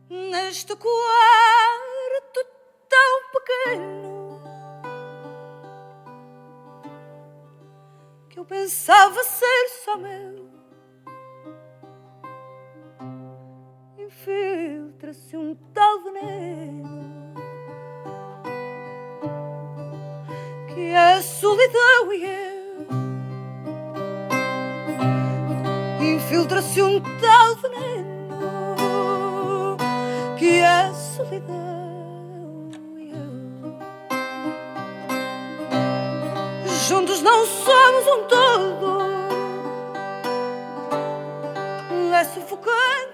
neste quarto tão pequeno que eu pensava ser só meu. Infiltra-se um tal veneno que é a solidão e eu. Infiltra-se um tal veneno que é a solidão e eu. Juntos não somos um todo, é sufocante